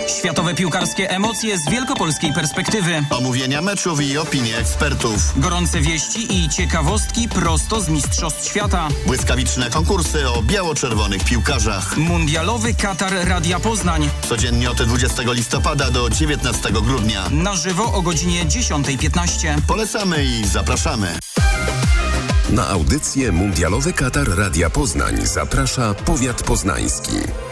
Światowe piłkarskie emocje z wielkopolskiej perspektywy. Omówienia meczów i opinie ekspertów. Gorące wieści i ciekawostki prosto z Mistrzostw Świata. Błyskawiczne konkursy o biało-czerwonych piłkarzach. Mundialowy Katar Radia Poznań. Codziennie od 20 listopada do 19 grudnia. Na żywo o godzinie 10:15. Polecamy i zapraszamy. Na audycję Mundialowy Katar Radia Poznań zaprasza powiat poznański.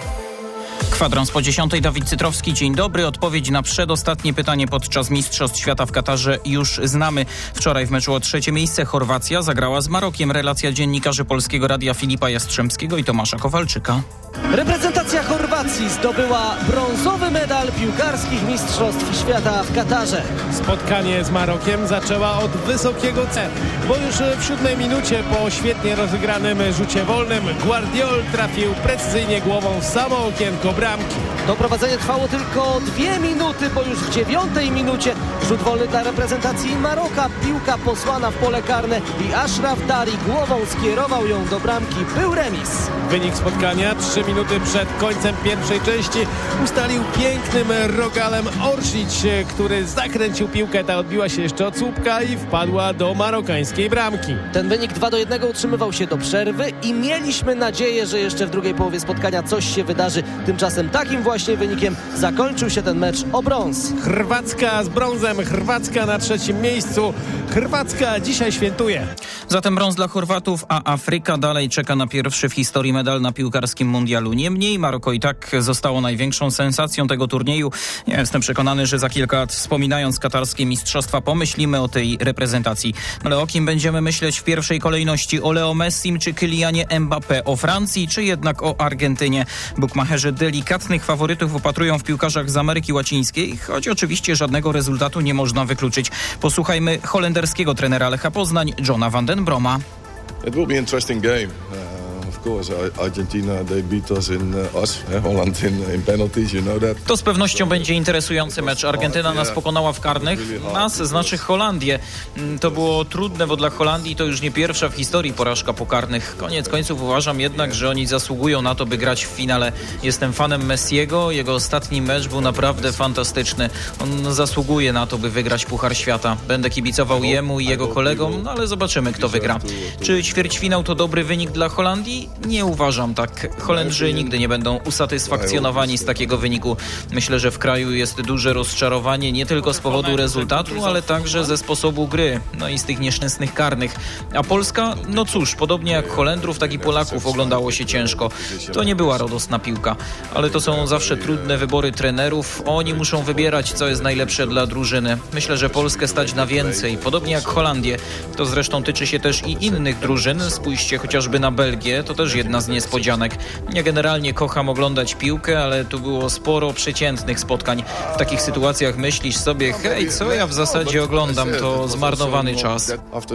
Kwadrans po 10:00, Dawid Cytrowski. Dzień dobry. Odpowiedź na przedostatnie pytanie podczas Mistrzostw Świata w Katarze już znamy. Wczoraj w meczu o 3. miejsce Chorwacja zagrała z Marokiem. Relacja dziennikarzy Polskiego Radia Filipa Jastrzębskiego i Tomasza Kowalczyka. Reprezentacja Chorwacji zdobyła brązowy medal piłkarskich Mistrzostw Świata w Katarze. Spotkanie z Marokiem zaczęła od wysokiego C, bo już w 7 minucie po świetnie rozegranym rzucie wolnym Guardiol trafił precyzyjnie głową w samo okienko bramki. Doprowadzenie trwało tylko 2 minuty, bo już w 9 minucie rzut wolny dla reprezentacji Maroka. Piłka posłana w pole karne i Ashraf Dari głową skierował ją do bramki. Był remis. Wynik spotkania 3 minuty przed końcem pierwszej części ustalił pięknym rogalem Orsic, który zakręcił piłkę. Ta odbiła się jeszcze od słupka i wpadła do marokańskiej bramki. Ten wynik 2-1 utrzymywał się do przerwy i mieliśmy nadzieję, że jeszcze w drugiej połowie spotkania coś się wydarzy. Tymczasem takim właśnie wynikiem zakończył się ten mecz o brąz. Chorwacka z brązem, Chorwacka na 3. miejscu. Chorwacka dzisiaj świętuje. Zatem brąz dla Chorwatów, a Afryka dalej czeka na pierwszy w historii medal na piłkarskim mundialu. Niemniej Maroko i tak zostało największą sensacją tego turnieju. Ja jestem przekonany, że za kilka lat, wspominając katarskie mistrzostwa, pomyślimy o tej reprezentacji. Ale o kim będziemy myśleć w pierwszej kolejności? O Leo Messim czy Kylianie Mbappé? O Francji czy jednak o Argentynie? Bukmacherzy delikatnych faworytów wypatrują w piłkarzach z Ameryki Łacińskiej, choć oczywiście żadnego rezultatu nie można wykluczyć. Posłuchajmy holenderskiego trenera Lecha Poznań, Johna van den Broma. It will be an interesting game. Of course, Argentina, they beat us in Holland in penalties, you know that. To z pewnością będzie interesujący mecz. Argentyna nas pokonała w karnych. Nas znaczy Holandię. To było trudne, bo dla Holandii to już nie pierwsza w historii porażka po karnych. Koniec końców uważam jednak, że oni zasługują na to, by grać w finale. Jestem fanem Messiego. Jego ostatni mecz był naprawdę fantastyczny. On zasługuje na to, by wygrać Puchar Świata. Będę kibicował jemu i jego kolegom, no ale zobaczymy, kto wygra. Czy ćwierćfinał to dobry wynik dla Holandii? Nie uważam tak. Holendrzy nigdy nie będą usatysfakcjonowani z takiego wyniku. Myślę, że w kraju jest duże rozczarowanie nie tylko z powodu rezultatu, ale także ze sposobu gry. No i z tych nieszczęsnych karnych. A Polska? No cóż, podobnie jak Holendrów, tak i Polaków oglądało się ciężko. To nie była radosna piłka. Ale to są zawsze trudne wybory trenerów. Oni muszą wybierać, co jest najlepsze dla drużyny. Myślę, że Polskę stać na więcej. Podobnie jak Holandię. To zresztą tyczy się też i innych drużyn. Spójrzcie chociażby na Belgię. To też jedna z niespodzianek. Ja generalnie kocham oglądać piłkę, ale tu było sporo przeciętnych spotkań. W takich sytuacjach myślisz sobie, hej, co ja w zasadzie oglądam, to zmarnowany czas.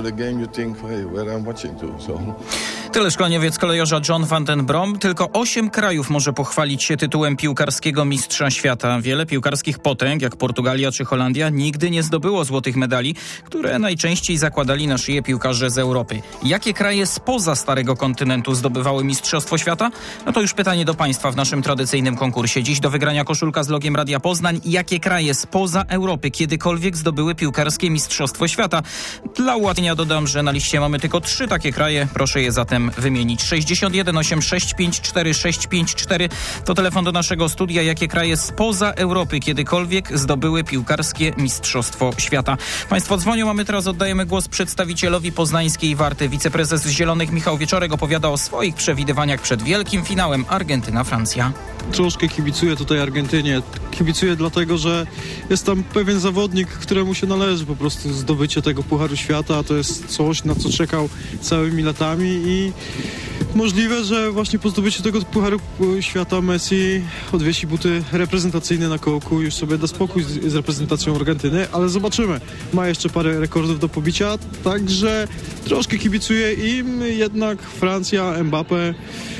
Tyle szkoleniowiec kolejorza John van den Brom. Tylko 8 krajów może pochwalić się tytułem piłkarskiego mistrza świata. Wiele piłkarskich potęg, jak Portugalia czy Holandia, nigdy nie zdobyło złotych medali, które najczęściej zakładali na szyję piłkarze z Europy. Jakie kraje spoza Starego Kontynentu zdobywały Mistrzostwo Świata? No to już pytanie do Państwa w naszym tradycyjnym konkursie. Dziś do wygrania koszulka z logiem Radia Poznań. Jakie kraje spoza Europy kiedykolwiek zdobyły piłkarskie Mistrzostwo Świata? Dla ułatwienia dodam, że na liście mamy tylko 3 takie kraje. Proszę je zatem wymienić. 61 8654 654 to telefon do naszego studia. Jakie kraje spoza Europy kiedykolwiek zdobyły piłkarskie Mistrzostwo Świata? Państwo dzwonią, a my teraz oddajemy głos przedstawicielowi poznańskiej Warty. Wiceprezes Zielonych Michał Wieczorek opowiada o swoich przewidywaniach przed wielkim finałem Argentyna-Francja. Troszkę kibicuję tutaj Argentynie. Kibicuję dlatego, że jest tam pewien zawodnik, któremu się należy po prostu zdobycie tego Pucharu Świata. To jest coś, na co czekał całymi latami i możliwe, że właśnie po zdobyciu tego Pucharu Świata Messi odwiesi buty reprezentacyjne na kołku, już sobie da spokój z reprezentacją Argentyny, ale zobaczymy. Ma jeszcze parę rekordów do pobicia, także troszkę kibicuję im, jednak Francja, Mbappé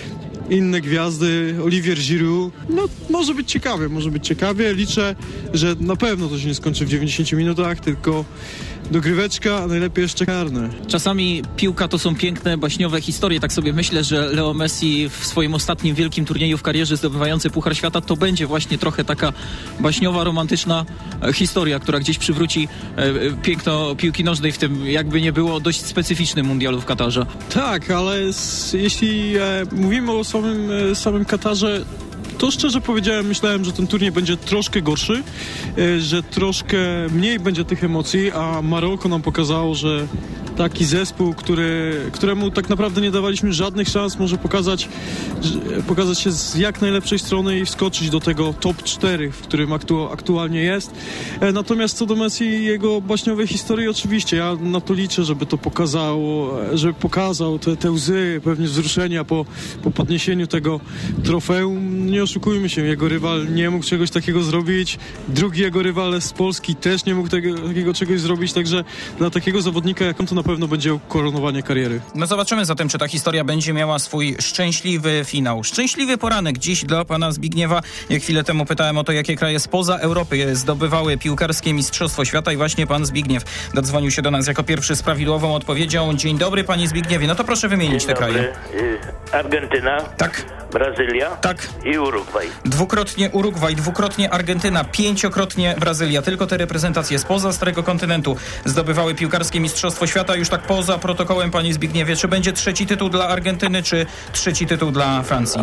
inne gwiazdy, Olivier Giroud. No, może być ciekawie. Liczę, że na pewno to się nie skończy w 90 minutach, tylko dogryweczka, a najlepiej jeszcze karne. Czasami piłka to są piękne, baśniowe historie. Tak sobie myślę, że Leo Messi w swoim ostatnim wielkim turnieju w karierze zdobywający Puchar Świata to będzie właśnie trochę taka baśniowa, romantyczna historia, która gdzieś przywróci piękno piłki nożnej w tym, jakby nie było, dość specyficznym mundialu w Katarze. Tak, ale jeśli mówimy o samym Katarze, to szczerze powiedziałem, myślałem, że ten turniej będzie troszkę gorszy, że troszkę mniej będzie tych emocji, a Maroko nam pokazało, że taki zespół, któremu tak naprawdę nie dawaliśmy żadnych szans, może pokazać się z jak najlepszej strony i wskoczyć do tego top 4, w którym aktualnie jest. Natomiast co do Messi i jego baśniowej historii, oczywiście ja na to liczę, żeby to pokazał te łzy, pewnie wzruszenia po podniesieniu tego trofeum. Nie oszukujmy się, jego rywal nie mógł czegoś takiego zrobić, drugi jego rywal z Polski też nie mógł takiego czegoś zrobić, także dla takiego zawodnika jak on to na pewno będzie ukoronowanie kariery. No zobaczymy zatem, czy ta historia będzie miała swój szczęśliwy finał. Szczęśliwy poranek dziś dla pana Zbigniewa. Ja chwilę temu pytałem o to, jakie kraje spoza Europy zdobywały piłkarskie Mistrzostwo Świata i właśnie pan Zbigniew dodzwonił się do nas jako pierwszy z prawidłową odpowiedzią. Dzień dobry, panie Zbigniewie. No to proszę wymienić te kraje. Argentyna. Tak. Brazylia. Tak. I Urugwaj. Dwukrotnie Urugwaj, dwukrotnie Argentyna, 5-krotnie Brazylia. Tylko te reprezentacje spoza Starego Kontynentu zdobywały piłkarskie Mistrzostwo Świata. Już tak poza protokołem, panie Zbigniewie, czy będzie trzeci tytuł dla Argentyny, czy trzeci tytuł dla Francji?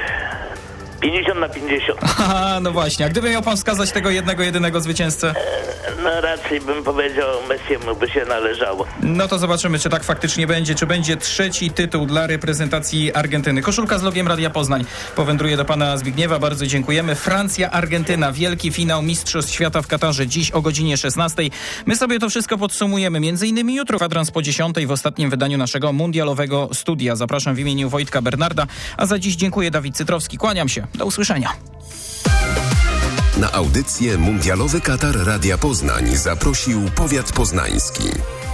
50-50. Aha, no właśnie. A gdyby miał pan wskazać tego jedynego zwycięzcę? No raczej bym powiedział, Messiemu by się należało. No to zobaczymy, czy tak faktycznie będzie. Czy będzie trzeci tytuł dla reprezentacji Argentyny. Koszulka z logiem Radia Poznań powędruje do pana Zbigniewa. Bardzo dziękujemy. Francja-Argentyna. Wielki finał Mistrzostw Świata w Katarze. Dziś o godzinie 16. My sobie to wszystko podsumujemy. Między innymi jutro kwadrans po 10 w ostatnim wydaniu naszego mundialowego studia. Zapraszam w imieniu Wojtka Bernarda. A za dziś dziękuję, Dawid Cytrowski. Kłaniam się. Do usłyszenia. Na audycję Mundialowy Katar Radia Poznań zaprosił powiat poznański.